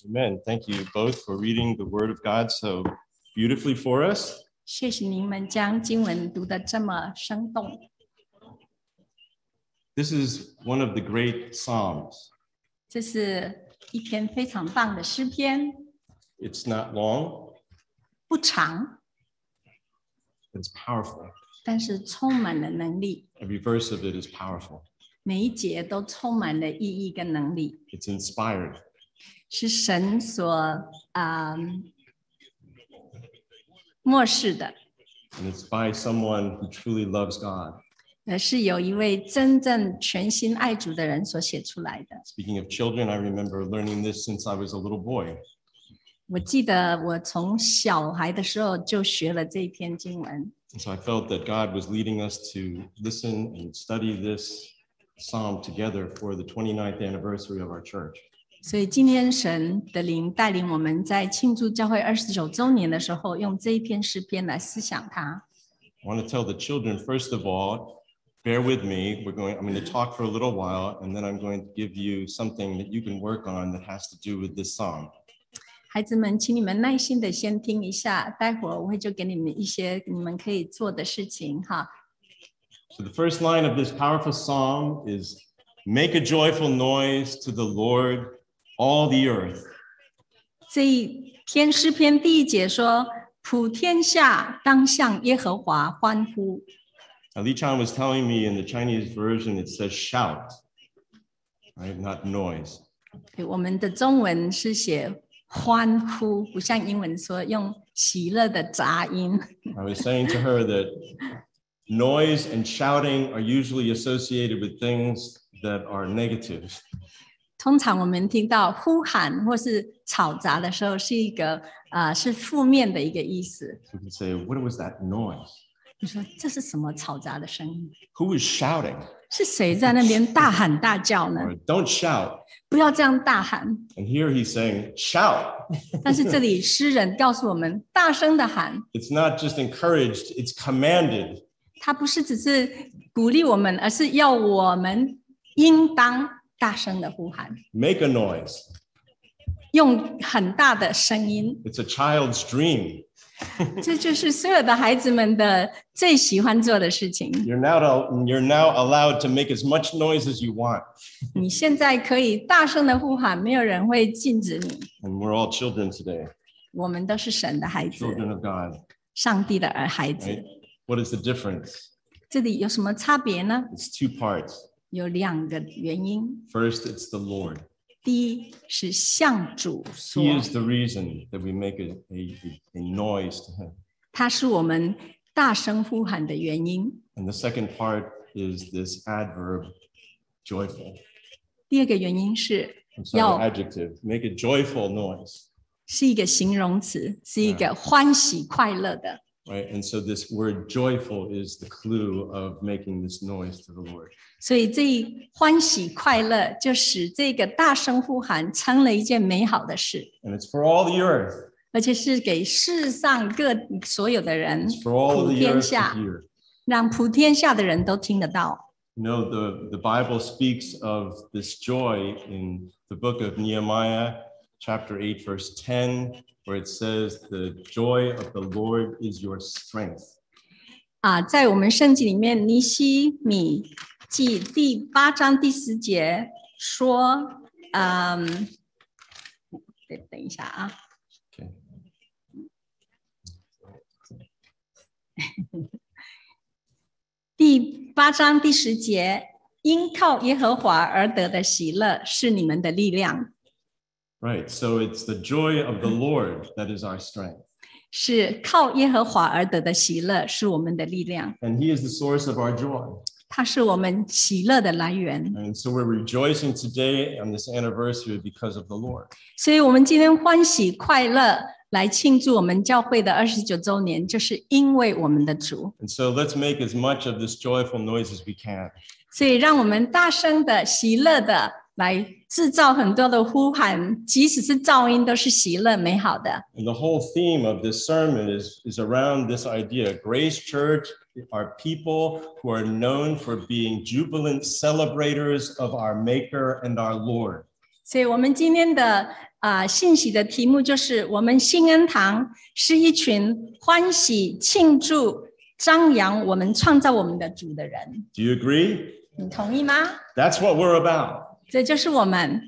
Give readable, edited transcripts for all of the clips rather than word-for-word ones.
Amen. Thank you both for reading the Word of God so beautifully for us. 谢谢你们将经文读得这么生动。 This is one of the great Psalms. 这是一篇非常棒的诗篇， It's not long, 不长， but it's powerful. 但是充满了能力。 Every verse of it is powerful. 每一节都充满了意义跟能力， It's inspired. 是神所漠视的， And it's by someone who truly loves God. 是有一位真正全心爱主的人所写出来的。 Speaking of children, I remember learning this since I was a little boy. 我记得我从小孩的时候就学了这一篇经文， And so I felt that God was leading us to listen and study this psalm together for the 29th anniversary of our church. 所以今天神的灵带领我们在庆祝教会29周年的时候，用这一篇诗篇来思想它。 I want to tell the children, first of all, bear with me. I'm going to talk for a little while, and then I'm going to give you something that you can work on that has to do with this psalm. 孩子们，请你们耐心的先听一下，待会儿我会就给你们一些你们可以做的事情哈。 So the first line of this powerful psalm is, "Make a joyful noise to the Lord, all the earth." 这一篇诗篇第一节说：“普天下当向耶和华欢呼。” Now, Li Chan was telling me in the Chinese version, it says shout, right? Not noise. 对，我们的中文是写欢呼，不像英文说用喜乐的杂音。 I was saying to her that noise and shouting are usually associated with things that are negative. 通常我们听到呼喊或是吵杂的时候，是一个是负面的一个意思。 So we can say, what was that noise? 你说这是什么嘈杂的声音？ Who is shouting? 是谁在那边大喊大叫呢？ Or don't shout. 不要这样大喊。 And here he's saying, shout. 但是这里诗人告诉我们，大声的喊， It's not just encouraged, it's commanded. 他不是只是鼓励我们，而是要我们应当大声的呼喊， Make a noise. 用很大的声音。 It's a child's dream. 这就是所有的孩子们的最喜欢做的事情。 You're now allowed to make as much noise as you want. 你现在可以大声的呼喊，没有人会禁止你。 And we're all children today, 我们都是神的孩子， children of God. 上帝的孩子。 Right? What is the difference? 这里有什么差别呢？ It's two parts. 有两个原因。 First, it's the Lord. 第一是向主说， He is the reason that we make a noise to him. 他是我们大声呼喊的原因。 And the second part is this adverb, joyful. 第二个原因是 I'm sorry, 要 adjective. Make a joyful noise. 是一个形容词，是一个欢喜快乐的。 Right? And so this word joyful is the clue of making this noise to the Lord. 所以这一欢喜快乐就使这个大声呼喊成了一件美好的事， And it's for all the earth. 而且是给世上所有的人， It's for all of 普 the 天 earth to 下， hear. 让普天下的人都听得到。 You know, the Bible speaks of this joy in the book of Nehemiah, chapter 8, verse 10, where it says, the joy of the Lord is your strength. 在我们圣经里面，尼希米记第8章第10节说，等一下啊。 Okay. 第8章第10节，因靠耶和华而得的喜乐是你们的力量， Right. So it's the joy of the Lord that is our strength. 是靠耶和华而得的喜乐是我们的力量， And he is the source of our joy. 它是我们喜乐的来源。 And so we're rejoicing today on this anniversary because of the Lord. 所以我们今天欢喜快乐来庆祝我们教会的29周年，就是因为我们的主。 And so let's make as much of this joyful noise as we can. 所以让我们大声的喜乐的来制造很多的呼喊，即使是噪音都是喜乐美好的。 And the whole theme of this sermon is around this idea. Grace Church are people who are known for being jubilant celebrators of our Maker and our Lord. 所以我们今天的信息的题目就是我们新恩堂是一群欢喜庆祝张扬我们创造我们的主的人。 Do you agree? 你同意吗？ That's what we're about. 这就是我们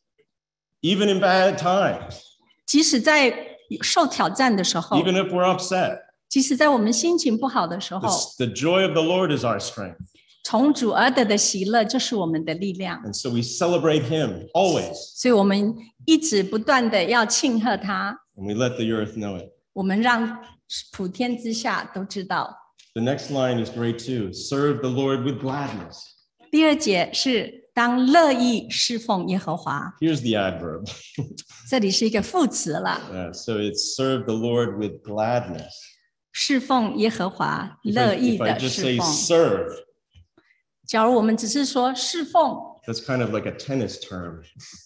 Even in bad times, 即使在受挑战的时候， even if we're upset, 即使在我们心情不好的时候， the joy of the Lord is our strength. 从主而得的喜乐就是我们的力量。 And so we celebrate him always. 所以我们一直不断的要庆贺他， And we let the earth know it. 我们让普天之下都知道。 The next line is great too. Serve the Lord with gladness. 第二节是当乐意侍奉耶和华， Here's the adverb. 这里是一个副词了。 So it's serve the Lord with gladness. 侍奉耶和华， If 乐 I, 意 if I 的 just 侍 say 奉。 serve, 假如我们只是说侍奉， that's kind of like a tennis term,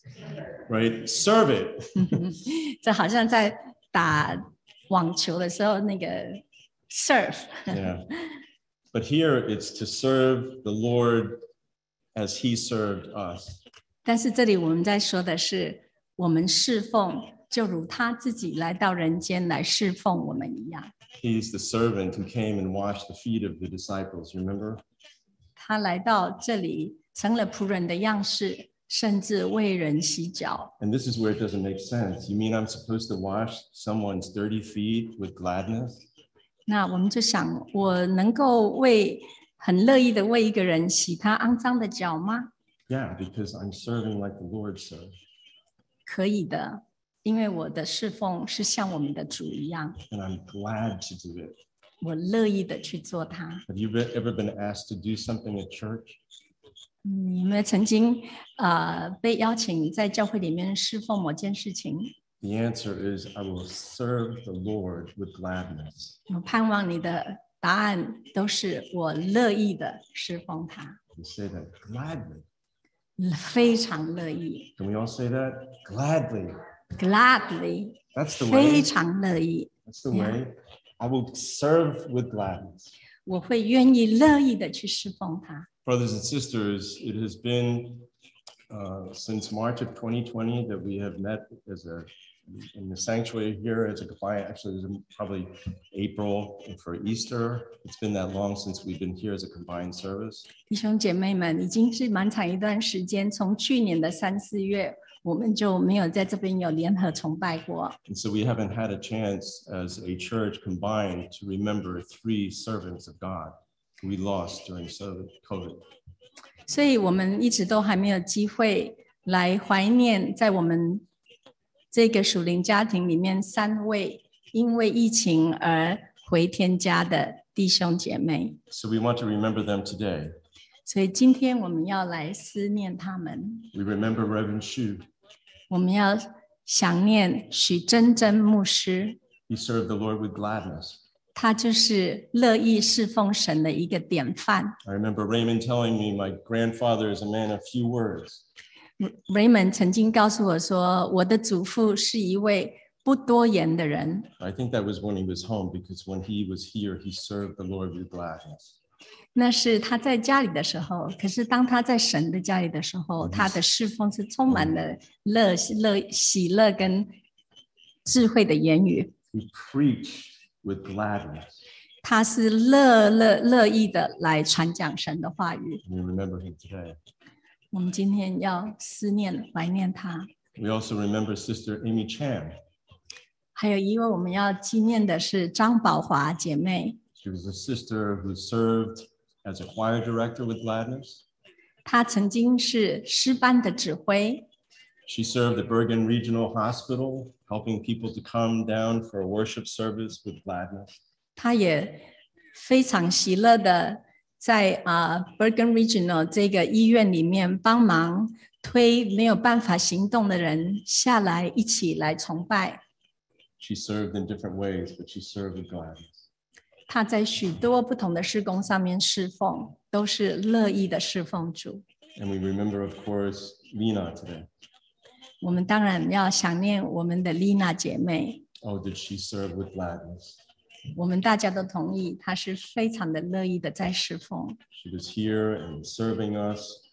right? Serve it. 这好像在打网球的时候那个 serve。 Yeah. But here it's to serve the Lord as he served us. 但是这里我们在说的是，我们侍奉就如他自己来到人间来侍奉我们一样。 He's the servant who came and washed the feet of the disciples, remember? 他来到这里，成了仆人的样式，甚至为人洗脚。 And this is where it doesn't make sense. You mean I'm supposed to wash someone's dirty feet with gladness? 那我们就想，我能够很乐意的为一个人洗他肮脏的脚吗？ Yeah, because I'm serving like the Lord served. 可以的，因为我的侍奉是像我们的主一样， And I'm glad to do it. 我乐意的去做它。 Have you ever been asked to do something at church? 你们曾经被邀请在教会里面侍奉某件事情？ The answer is I will serve the Lord with gladness. 我盼望你的答案都是我乐意的侍奉他， You say that gladly. 非常乐意 Can we all say that? Gladly. ，gladly， That's the 非 way. 常乐意， That's the way. I will serve with gladness. 我会愿意乐意的去侍奉他。 Brothers and sisters, it has been since March of 2020 that we have met in the sanctuary here as a combined, actually it was probably April for Easter. It's been that long since we've been here as a combined service. 弟兄姐妹们，已经是蛮长一段时间，从去年的3、4月，我们就没有在这边有联合崇拜过。 And so we haven't had a chance as a church combined to remember 3 servants of God we lost during COVID. 所以我们一直都还没有机会来怀念在我们这个属灵家庭里面3位因为疫情而回天家的弟兄姐妹。 So we want to remember them today. 所以今天我们要来思念他们， We remember Reverend Shu. 我们要想念许真真牧师， He served the Lord with gladness. 他就是乐意侍奉神的一个典范。 I remember Raymond telling me my grandfather is a man of few words. Raymond 曾经告诉我说，我的祖父是一位不多言的人。 I think that was when he was home because when he was here, he served the Lord with gladness. 那是他在家里的时候，可是当他在神的家里的时候，他的侍奉是充满了喜乐跟智慧的言语。 He preached with gladness. 他是乐意的来传讲神的话语。 We remember him today. 我们今天要思念怀念他。 We also remember Sister Amy Chan. 还有一位我们要纪念的是张宝华姐妹， She was a sister who served as a choir director with gladness. 她曾经是诗班的指挥， She served the Bergen Regional Hospital, helping people to come down for a worship service with gladness. 她也非常喜乐的在Bergen Regional 这个医院里面帮忙推没有办法行动的人下来一起来崇拜。 She served in different ways, but she served with gladness. 她在许多不同的事工上面侍奉，都是乐意的侍奉主。 And we remember, of course, Lena today. 我们当然要想念我们的丽娜姐妹， Oh, did she serve with gladness? 我们大家都同意，她是非常的乐意的在侍奉。 She was here and serving us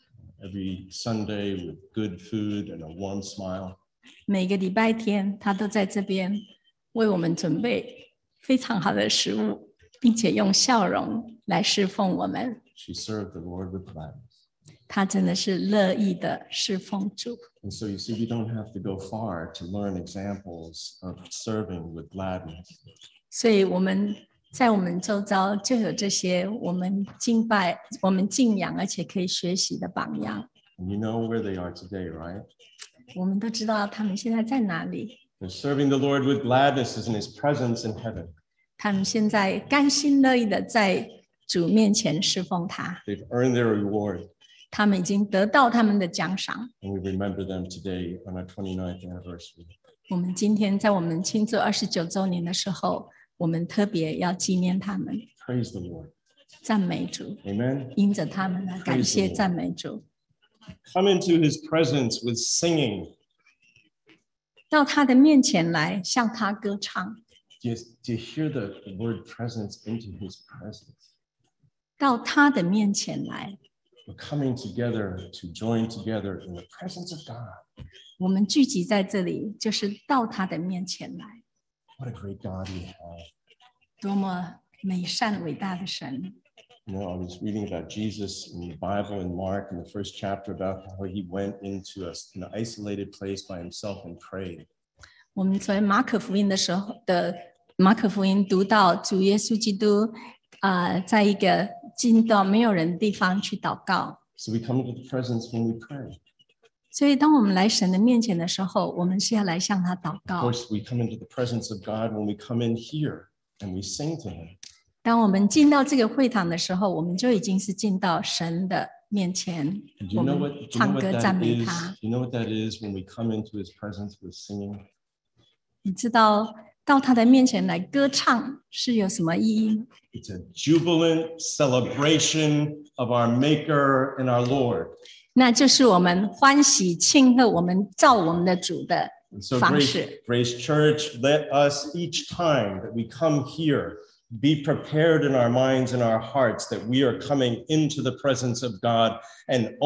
every Sunday with good food and a warm smile. 每个礼拜天，他都在这边为我们准备非常好的食物，并且用笑容来侍奉我们。 She served the Lord with gladness. 他真的是乐意的侍奉主。 And so you see, we don't have to go far to learn examples of serving with gladness. 所以我们在我们周遭就有这些我们敬拜、我们敬仰，而且可以学习的榜样。 And you know where they are today, right? 我们都知道他们现在在哪里。 They're serving the Lord with gladness is in his presence in heaven. 他们现在甘心乐意的在主面前侍奉他， They've earned their reward. 他们已经得到他们的奖赏。 And we remember them today on our 29th anniversary. 我们今天在我们庆祝29周年的时候，我们特别要纪念他们， Praise the Lord. 赞美主， Amen. 因着他们来感谢赞美主。 Come into his presence with singing. 到他的面前来，向他歌唱。 Do you hear the word presence into his presence? 到他的面前来， We're coming together to join together in the presence of God. 我们聚集在这里，就是到他的面前来。 What a great God we have. 多么美善伟大的神！ You know, I was reading about Jesus in the Bible in Mark in the first chapter about how he went into an isolated place by himself and prayed. 我们在马可福音的时候的马可福音读到主耶稣基督在一个进到没有人的地方去祷告。 So we come into the presence when we pray. 所以当我们来神的面前的时候，我们是要来向他祷 Of 告。 course, we come into the presence of God when we come in here and we sing to him. 当我们进到这个会堂的时候，我们就已经是进到神的面前， Do 我 you know 们 what, 唱歌赞美他。 you know what that is when we come into his presence with singing? 你知道到他的面前来歌唱是有什么意义吗？ It's a jubilant celebration of our Maker and our Lord. 那就是我们欢喜庆贺我们造我们的主的 And so 方 Grace, 式。 Grace Church, let us each time that we come here be prepared in our minds and our hearts that we are coming into the presence of God, and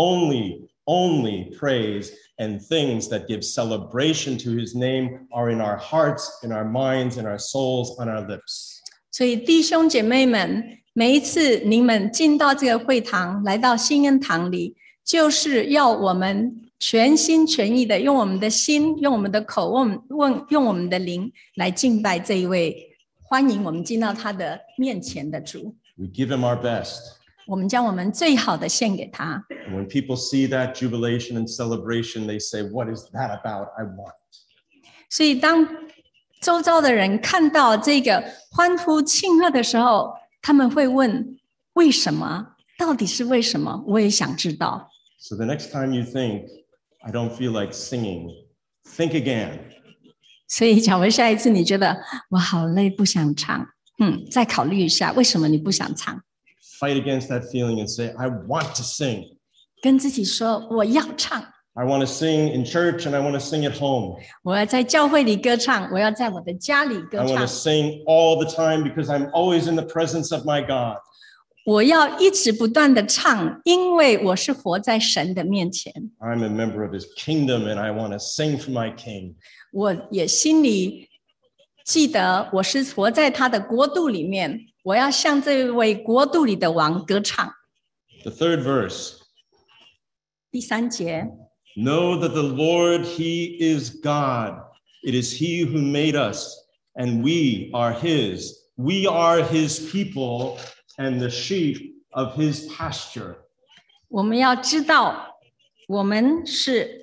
only praise and things that give celebration to his name are in our hearts, in our minds, in our souls, on our lips. 所以弟兄姐妹们，每一次你们进到这个会堂，来到新恩堂里，就是要我们全心全意的用我们的心、用我们的口、用我们的灵来敬拜这一位欢迎我们进到他的面前的主。 We give him our best. 我们将我们最好的献给他。 And when people see that jubilation and celebration, they say, "What is that about? I want." 所以当周遭的人看到这个欢呼庆贺的时候，他们会问：为什么？到底是为什么？我也想知道。 So the next time you think, "I don't feel like singing," think again. 所以假如下一次你觉得我好累不想唱，再考虑一下为什么你不想唱， Fight against that feeling and say, "I want to sing. 跟自己说我要唱， I want to sing in church and I want to sing at home. 我要在教会里歌唱，我要在我的家里 I 歌 want 唱 to，sing all the time because I'm always in the presence of my God." 我要一直不断的唱，因为我是活在神的面前， I'm a member of his kingdom and I want to sing for my king. 我也心里记得我是活在他的国度里面，我要向这位国度里的王歌唱。 The third verse, 第3节， know that the Lord, he is God. It is he who made us and we are his. We are his people and the sheep of his pasture. 我们要知道，我们是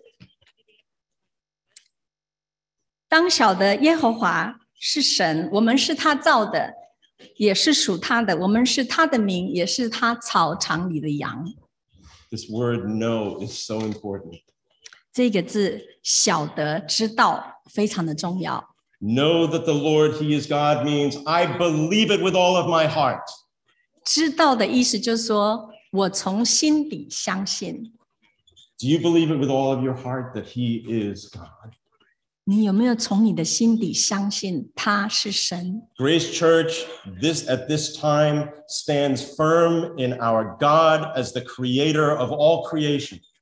当晓得耶和华是神，我们是他造的，也是属他的，我们是他的民，也是他草场里的羊。 This word know is so important. 这个字晓得知道非常的重要。 Know that the Lord, he is God means I believe it with all of my heart. 知道的意思就是说我从心底相信。 Do you believe it with all of your heart that he is God? 你有没有从你的心底相信他是神？ Grace Church, at this time stands firm in our God as the creator of all creation.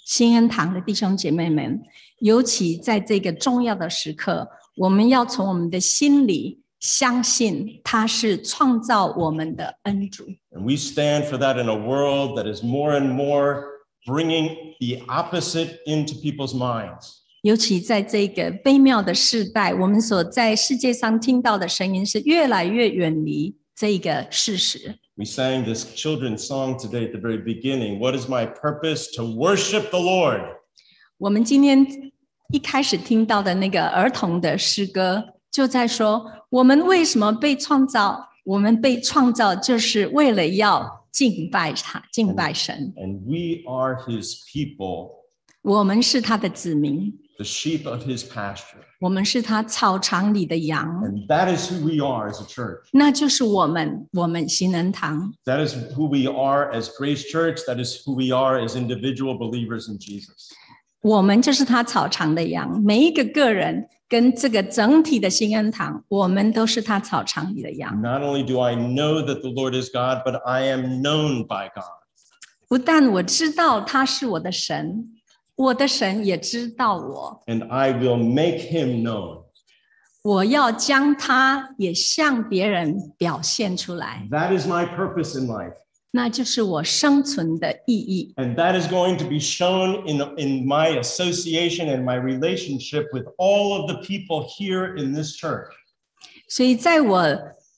新恩堂的弟兄姐妹们，尤其在这个重要的时刻，我们要从我们的心里相信他是创造我们的恩主。 And we stand for that in a world that is more and more bringing the opposite into people's minds. 尤其在这个悲妙的世代，我们所在世界上听到的声音是越来越远离这个事实。 We sang this children's song today at the very beginning. What is my purpose? To worship the Lord. 我们今天一开始听到的那个儿童的诗歌，就在说我们为什么被创造？我们被创造就是为了要敬拜他，敬拜神。 And we are his people, 我们是他的子民， the sheep of his pasture. 我们是他草场里的羊， And that is who we are as a church. 那就是我们新恩堂。 That is who we are as Grace Church. That is who we are as individual believers in Jesus. 我们就是他草场的羊，每一个个人跟这个整体的新恩堂，我们都是他草场里的羊。 Not only do I know that the Lord is God, but I am known by God. 不但我知道他是我的神，我的神也知道我， And I will make him known. 我要将他也向别人表现出来， That is my purpose in life. 那就是我生存的意义。 And that is going to be shown in my association and my relationship with all of the people here in this church. 所以在我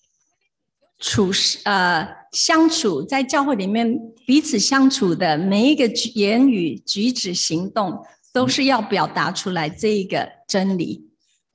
相处在教会里面彼此相处的每一个言语、举止、行动，都是要表达出来这一个真理。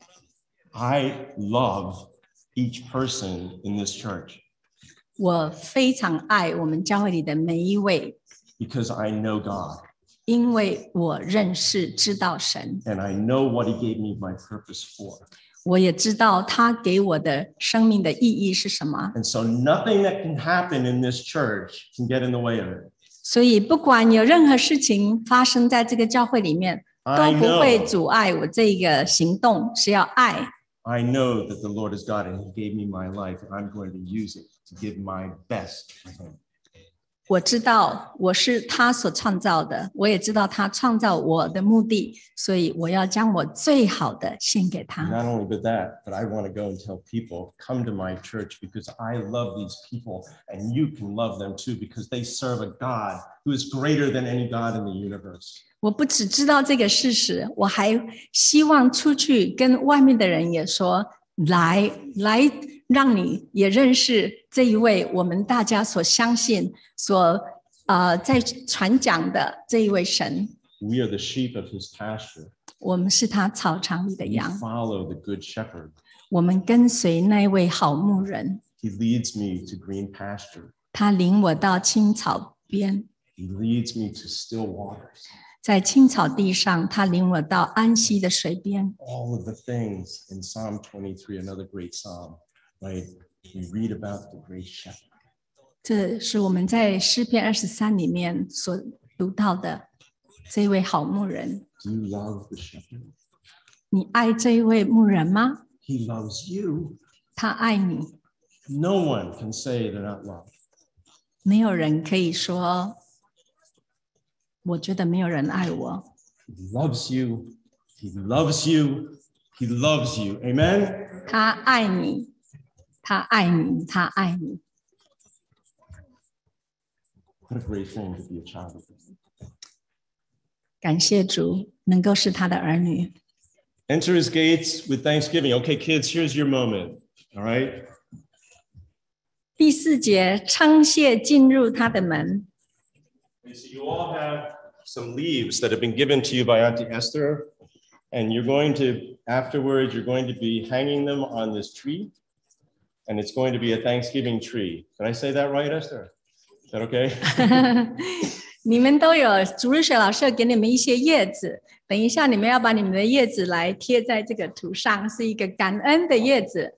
I love each person in this church 我非常爱我们教会里的每一位， because I know God 因为我认识知道神， and I know what he gave me my purpose for. 我也知道他给我的生命的意义是什么。 And so nothing that can happen in this church can get in the way of it. 所以不管有任何事情发生在这个教会里面，都不会阻碍我这个行动，是要爱。 I know that the Lord is God and he gave me my life and I'm going to use it to give my best for him. 我知道我是他所创造的，我也知道他创造我的目的，所以我要将我最好的献给他。 Not only with that, but I want to go and tell people, come to my church because I love these people and you can love them too because they serve a God who is greater than any God in the universe. 我不只知道这个事实，我还希望出去跟外面的人也说，来让你也认识这一位我们大家所相信、在传讲的这一位神。 We are the sheep of his pasture. 我们是他草场里的 We 羊， follow the good shepherd. 我们跟随那位好牧人， He leads me to green pasture. 他领我到青草边， He leads me to still waters. 在青草地上，他领我到安息的水边。 All of the things in Psalm 23, another great psalm, right? We read about the great shepherd. 这是我们在诗篇23里面所读到的这位好牧人。 Do you love the shepherd? 你爱这一位牧人吗？ He loves you. 他爱你， No one can say they're not loved. 没有人可以说，我觉得没有人爱我。 He loves you. He loves you. He loves you. Amen? 他爱你，他爱你，他爱你。 What a great thing to be a child of God. 感谢主，能够是他的儿女。 Enter his gates with thanksgiving. Okay, kids, here's your moment. All right? 第4节，称谢进入他的门。 So you all have some leaves that have been given to you by Auntie Esther. And you're going to, afterwards, you're going to be hanging them on this tree. And it's going to be a Thanksgiving tree. Did I say that right, Esther? Is that okay? 你们都有主日学老师给你们一些叶子，等一下你们要把你们的叶子来贴在这个土上，是一个感恩的叶子。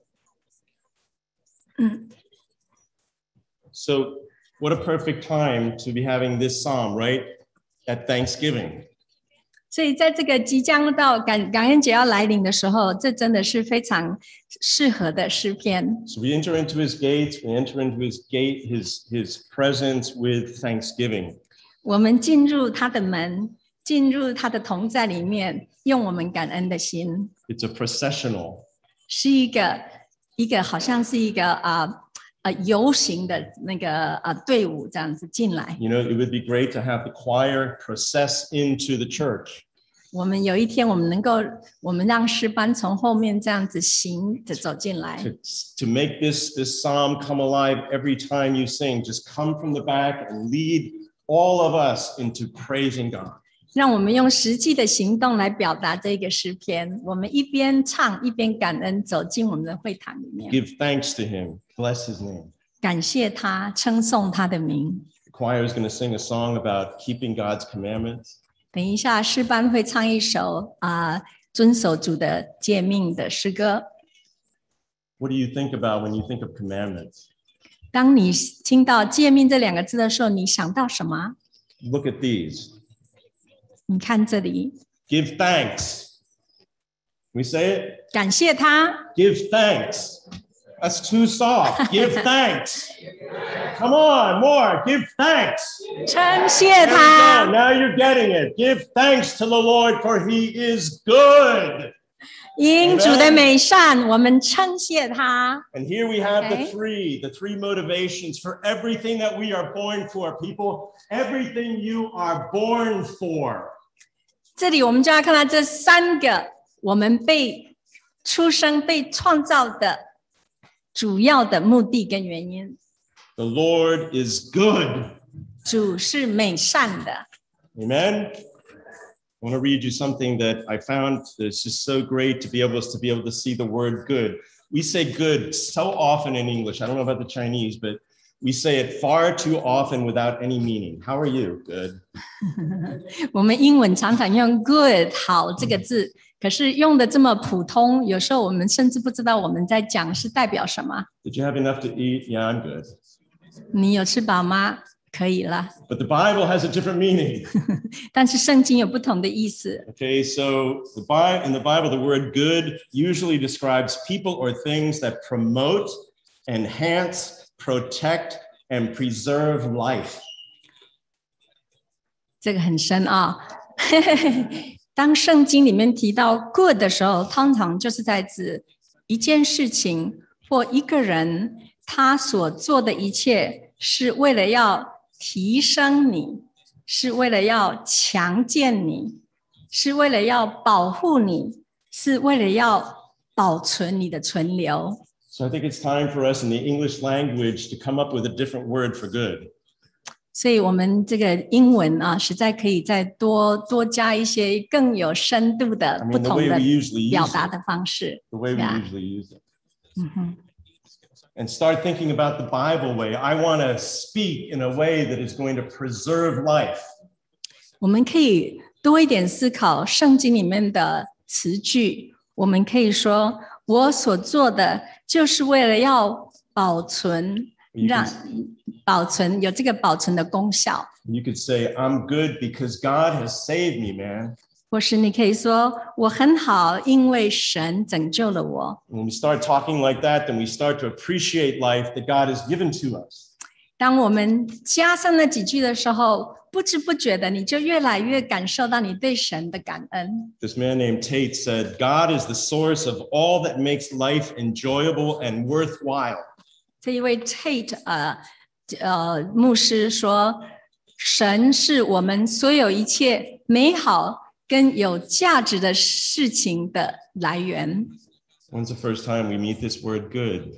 So what a perfect time to be having this psalm, right? At Thanksgiving. 所以在这个即将到感恩节要来临的时候，这真的是非常适合的诗篇。 So we enter into his gates, we enter into his presence with thanksgiving. 我们进入他的门， 进入他的同在里面，用我们感恩的心。 It's a processional. 是一个好像是一个游行的那个队伍这样子进来。 You know, it would be great to have the choir process into the church. 我们有一天我们让诗班从后面这样子行着走进来。 To make this psalm come alive every time you sing, just come from the back and lead all of us into praising God. 让我们用实际的行动来表达这个诗篇。我们一边唱一边感恩，走进我们的会堂里面。 Give thanks to him. Bless his name. 感谢他，称颂他的名。 The choir is going to sing a song about keeping God's commandments. 等一下，诗班会唱一首遵守主的诫命的诗歌。 What do you think about when you think of commandments? 当你听到诫命这两个字的时候，你想到什么？ Look at these. 你看这里， Give thanks. We say it? 感谢他。 Give thanks. That's too soft. Give thanks. Come on, more. Give thanks. 称谢 There we go. 他。 Now you're getting it. Give thanks to the Lord, for he is good. 因主的美善，我们称谢他。 And here we have Okay. the three motivations for everything that we are born for, people. Everything you are born for. 这里我们就要看到这三个我们被出生、被创造的主要的目的跟原因。 The Lord is good. 主是美善的。 Amen. I want to read you something that I found that's just so great to be able to see the word good. We say good so often in English. I don't know about the Chinese, but we say it far too often without any meaning. How are you? Good. 我们英文常常用 good 好这个字，可是用的这么普通，有时候我们甚至不知道我们在讲是代表什么。 Did you have enough to eat? Yeah, I'm good. 你有吃饱吗？可以了。 But the Bible has a different meaning. 但是圣经有不同的意思。 Okay, so in the Bible, the word good usually describes people or things that promote, enhance, protect, and preserve life. 这个很深啊。当圣经里面提到 good 的时候，通常就是在指一件事情或一个人，他所做的一切是为了要提升你，是为了要强健你，是为了要保护你，是为了要保存你的存留。 So I think it's time for us in the English language to come up with a different word for good. 所以我们这个英文啊，实在可以再多加一些更有深度的 I mean, 不 the 同 way 的 we usually 表 use 达 it. 的方式。 The way we Yeah. usually use it. And start thinking about the Bible way. I want to speak in a way that is going to preserve life. 我们可以多一点思考圣经里面的词句。我们可以说，我所做的就是为了要保存，让保存有这个保存的功效。 You could say, I'm good because God has saved me, man. 或是你可以说，我很好，因为神拯救了我。 When we start talking like that, then we start to appreciate life that God has given to us. 当我们加上那几句的时候，不知不觉的，你就越来越感受到你对神的感恩。 This man named Tate said, God is the source of all that makes life enjoyable and worthwhile. 这一位 Tate 牧师说，神是我们所有一切美好跟有价值的事情的来源。 When's the first time we meet this word good?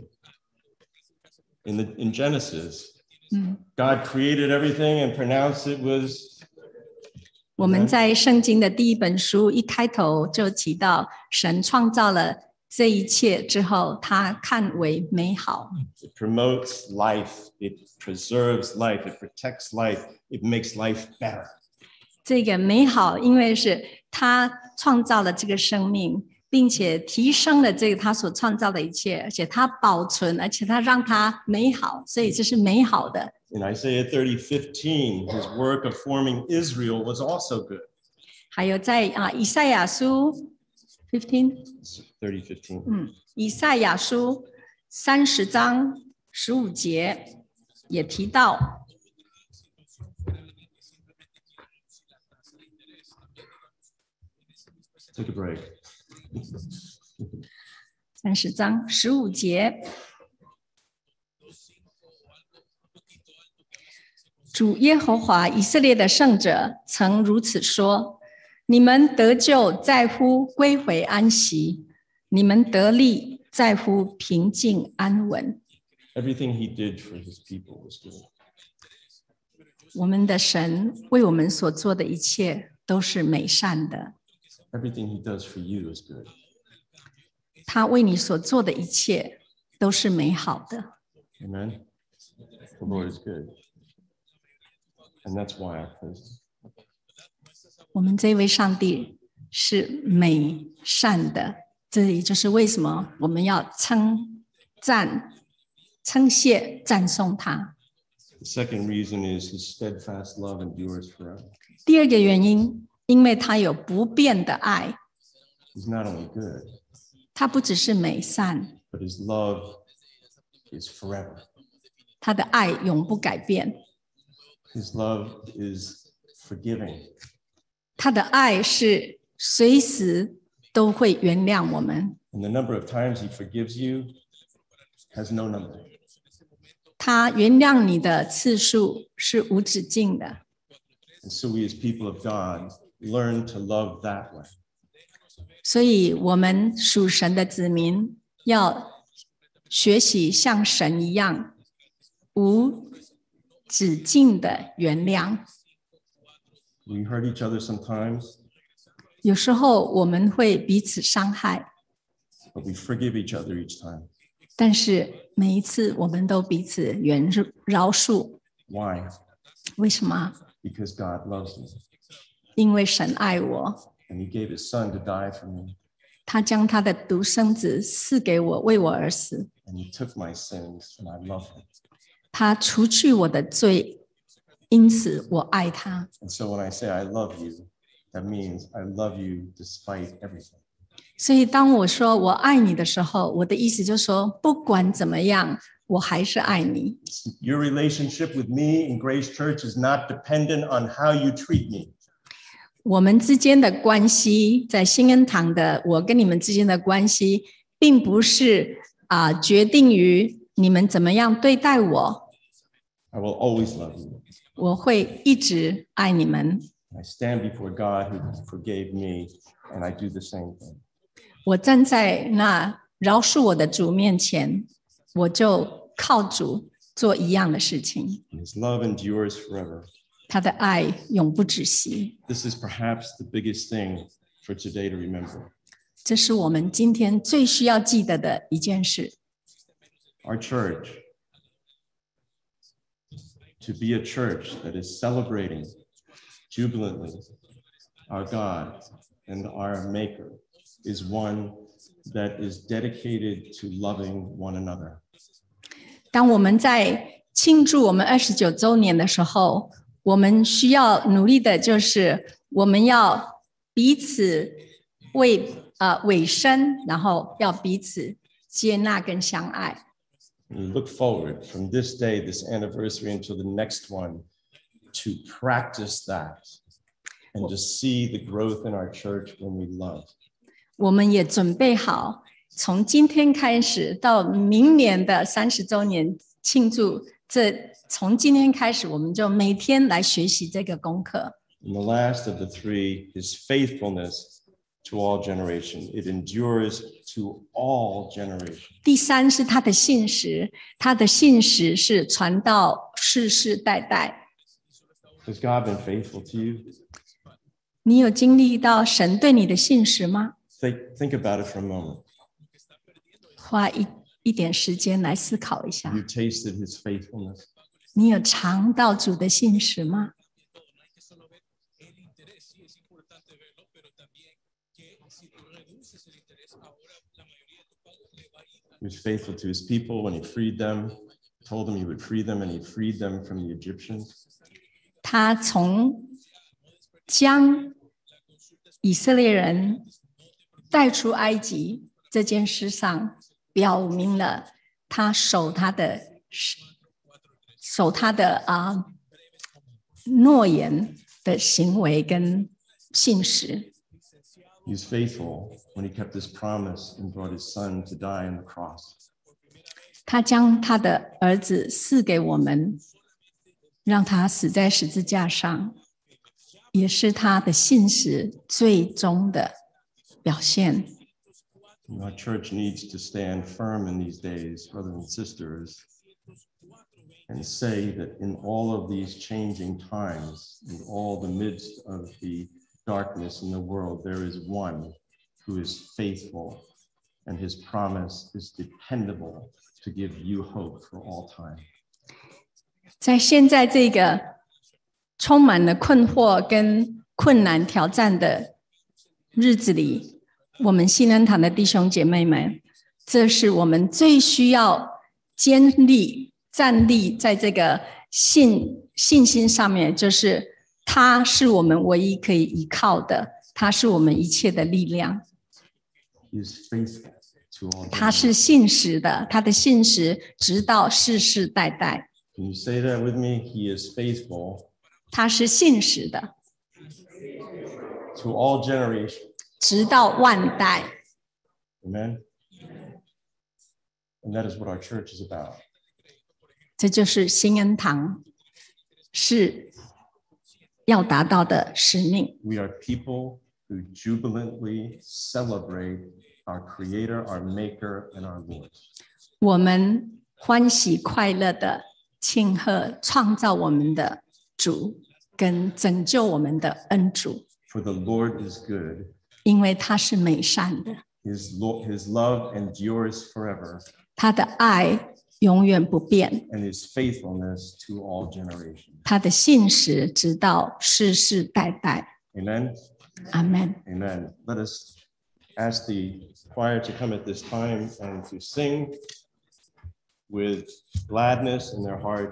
In Genesis. God created everything and pronounced it was. 我们在圣经的第一本书一开头就提到，神创造了这一切之后，他看为美好。 It promotes life. It preserves life. It protects life. It makes life better. 这个美好，因为是他创造了这个生命，并且提升了这个他所创造的一切，而且他保存，而且他让它美好，所以这是美好的。 In Isaiah 30:15, his work of forming Israel was also good. 还有在以赛亚书 30:15. 以赛亚书30章15节也提到， Take a break. 30章15节，主耶和华以色列的圣者曾如此说：你们得救在乎归回安息，你们得力在乎平静安稳。 Everything he did for his people was good. 我们的神为我们所做的一切都是美善的。 Everything he does for you is good. 他为你所做的一切都是美好的。 Amen. The Lord is good. And that's why I praise him. 我们这位上帝是美善的，这也就是为什么我们要称赞、称谢、赞颂他。 The second reason is his steadfast love endures forever. 第二个原因，因为他有不变的爱， He's not only good, 他不只是美善， but his love is forever. 他的爱永不改变， His love is forgiving. 他的爱是随时都会原谅我们。 And the number of times he forgives you has no number. 他原谅你的次数是无止境的。 And so we as people of God learn to love that way. 所以我们属神的子民要学习像神一样无止境的原谅。 We hurt each other sometimes, 有时候我们会彼此伤害， but we forgive each other each time. 但是每一次我们都彼此饶恕。 Why? 为什么？ Because God loves me. 因为神爱我， And he gave his son to die for me. 他将他的独生子赐给我，为我而死。 And he took my sins, and I love him. 他除去我的罪，因此我爱他。 And so when I say I love you, that means I love you despite everything. 所以当我说我爱你的时候，我的意思就是说，不管怎么样，我还是爱你。 Your relationship with me in Grace Church is not dependent on how you treat me. 我们之间的关系，在新恩堂的我跟你们之间的关系，并不是决定于你们怎么样对待我， I will always love you. 我会一直爱你们。 I stand before God who forgave me, and I do the same thing. 我站在那饶恕我的主面前，我就靠主做一样的事情。 And his love endures forever. 他的爱永不止息， This is perhaps the biggest thing for today to remember. 这是我们今天最需要记得的一件事。 Our church, to be a church that is celebrating jubilantly our God and our Maker, is one that is dedicated to loving one another. 当我们在庆祝我们29周年的时候，我们需要努力的就是我们要彼此委身，然后要彼此接纳跟相爱。 We look forward from this day, this anniversary, until the next one to practice that and to see the growth in our church when we love. 我们也准备好，从今天开始到明年的30周年庆祝，从今天开始，我们就每天来学习这个功课。 And the last of the three is faithfulness to all generations. It endures to all generations. 第三是他的信实，他的信实是传到世世代代。 Has God been faithful to you? 你有经历到神对你的信实吗？ Think about it for a moment. 花一点时间来思考一下， You tasted his faithfulness. 你有尝到主的信实吗？ He was faithful to his people when he freed them, told them he would free them, and he freed them from the Egyptians. 他从将以色列人带出埃及这件事上，表明了他守他的诺言的行为跟信实。 He's faithful when he kept his promise and brought his son to die on the cross. 他将他的儿子赐给我们，让他死在十字架上，也是他的信实最终的表现。 Our church needs to stand firm in these days, brothers and sisters, and say that in all of these changing times, in all the midst of the darkness in the world, there is one who is faithful, and his promise is dependable to give you hope for all time. 在现在这个充满了困惑跟困难挑战的日子里，我们新恩堂的弟兄姐妹们，这是我们最需要坚立站立在这个信心上面，就是他是我们唯一可以依靠的，他是我们一切的力量。他是信实的，他的信实直到世世代代。 Can you say that with me? He is faithful. 他是信实的 to all generations. 直到万代。 Amen. And that is what our church is about. 这就是新恩堂是要达到的使命。 We are people who jubilantly celebrate our Creator, our Maker, and our Lord. 我们欢喜快乐的庆贺创造我们的主跟拯救我们的恩主。 For the Lord is good. 因为他是美善的， His love endures forever. 他的爱永远不变， And his faithfulness to all generations. 他的信实直到世世代代。 Amen. Amen. Amen. Let us ask the choir to come at this time and to sing with gladness in their heart.